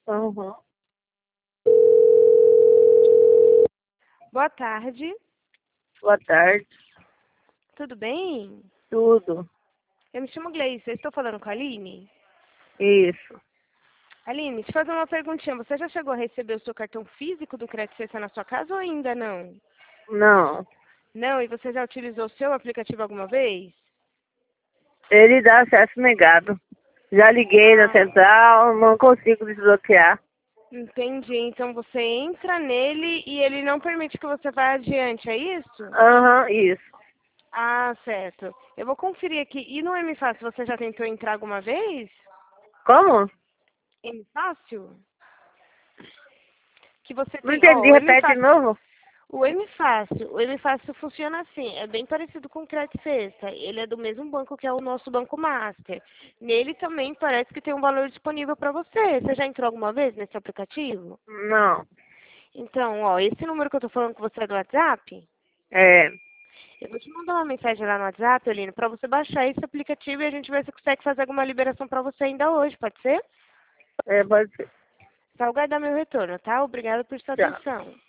Uhum. Boa tarde. Boa tarde. Tudo bem? Tudo. Eu me chamo Gleice. Eu estou falando com a Aline? Isso. Aline, deixa eu fazer uma perguntinha. Você já chegou a receber o seu cartão físico do Crédito Cesta na sua casa ou ainda não? Não. Não? E você já utilizou o seu aplicativo alguma vez? Ele dá acesso negado. Já liguei na Ah, central, não consigo desbloquear. entendi. Então você entra nele e ele não permite que você vá adiante, é isso? Aham, isso. Ah, certo. Eu vou conferir aqui. E no M Fácil, você já tentou entrar alguma vez? Como? M Fácil? Que você Não tem, entendi, ó, o M repete de Fácil. novo. O M Fácil funciona assim, é bem parecido com o Credit Sexta. Ele é do mesmo banco que é o nosso Banco Master. Nele também parece que tem um valor disponível para você. Você já entrou alguma vez nesse aplicativo? Não. Então, ó, esse número que eu tô falando com você é do WhatsApp? É. Eu vou te mandar uma mensagem lá no WhatsApp, Aline, para você baixar esse aplicativo e a gente vai ver se consegue fazer alguma liberação para você ainda hoje, pode ser? É, pode ser. Só aguardar meu retorno, tá? Obrigada por sua Tchau. atenção.